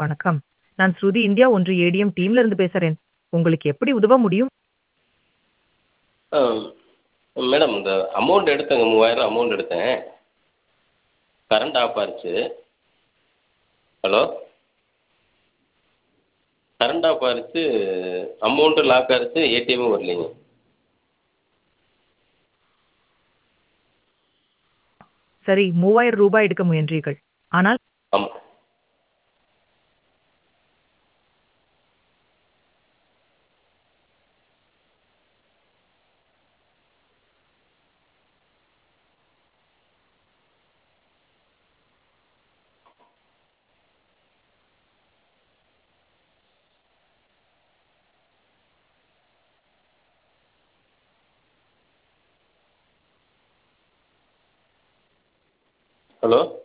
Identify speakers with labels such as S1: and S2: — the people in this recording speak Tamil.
S1: வணக்கம். நான் ஸ்ருதி இந்தியா ஒன்று ஏடிஎம் டீம்ல இருந்து பேசுறேன். உங்களுக்கு எப்படி உதவ முடியும்?
S2: ஆ மேடம் இந்த அமௌண்ட் எடுத்தேங்க 3000 அமௌண்ட் எடுத்தேன். கரண்ட் ஆஃப் ஆயிருச்சு. ஹலோ? கரண்ட் ஆஃப் ஆயிருச்சு. அமௌண்ட்டும் லாக் ஆயிருச்சு. ஏடிஎம்மும் வரலைங்க.
S1: சரி, ரூ. 3000 எடுக்க முயன்றீர்கள். ஆனால்
S2: ஆமா. ஹலோ?